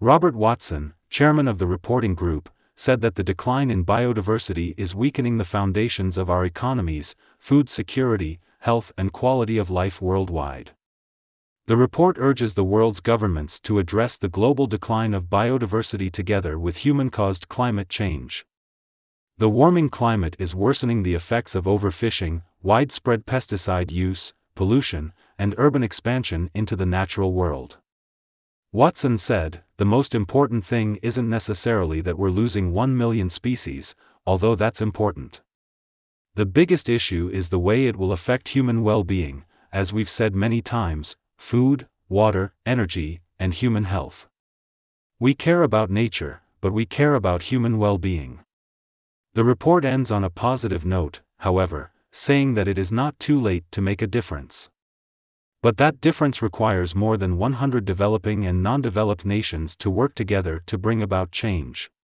Robert Watson, chairman of the reporting group, said that the decline in biodiversity is weakening the foundations of our economies, food security, health and quality of life worldwide. The report urges the world's governments to address the global decline of biodiversity together with human-caused climate change. The warming climate is worsening the effects of overfishing, widespread pesticide use, pollution, and urban expansion into the natural world. Watson said, "The most important thing isn't necessarily that we're losing 1 million species, although that's important. The biggest issue is the way it will affect human well-being, as we've said many times, food, water, energy, and human health. We care about nature, but we care about human well-being." The report ends on a positive note, however, saying that it is not too late to make a difference. But that difference requires more than 100 developing and non-developed nations to work together to bring about change.